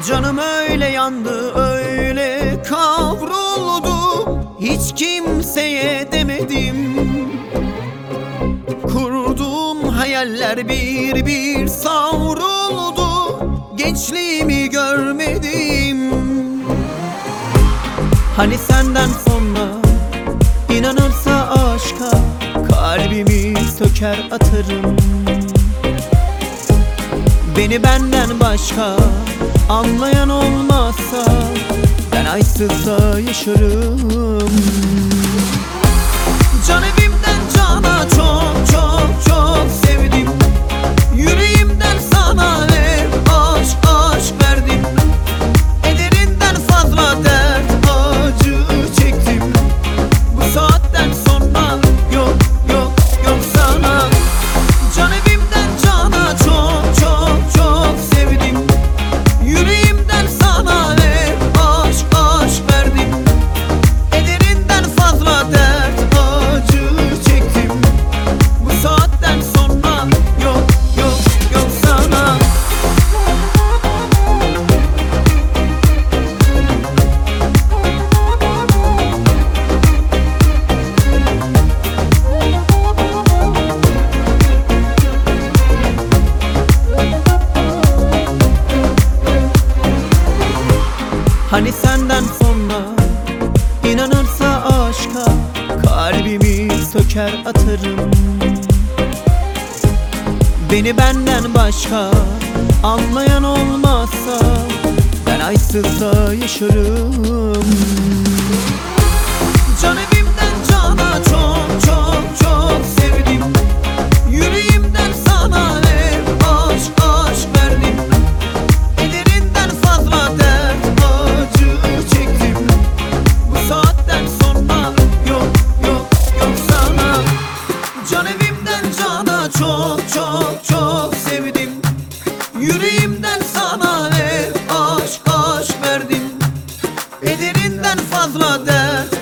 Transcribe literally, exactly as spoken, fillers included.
Canım öyle yandı, öyle kavruldu, hiç kimseye demedim. Kurduğum hayaller bir bir savruldu, gençliğimi görmedim. Hani senden sonra inanırsa aşka, kalbimi söker atarım. Beni benden başka anlayan olmazsa, ben aysızsa yaşarım. Can evimden cana çok çok çok sevdim. Yüreğimden sana hep aşk aşk verdim. Ederinden fazla dert acı çektim. Bu saatten sonra yok yok yok sana. Can evimden cana çok çok çok sevdim. Yüreğimden sana hep aşk aşk verdim. Ederinden fazla dert acı çektim. Bu saatten sonra yok yok yok sana. Hani senden sonra inanırsa aşka, kalbimi söker atarım. Beni benden başka anlayan olmazsa, ben aysızsa yaşarım. Can evimden cana çok çok çok sevdim. Yüreğimden sana hep aşk aşk verdim. Ederinden fazla dert acı çektim. Bu saatten sonra yok yok yok sana. Can evimden cana çok çok çok sevdim. Yüreğimden sana hep aşk aşk verdim. Ederinden fazla dert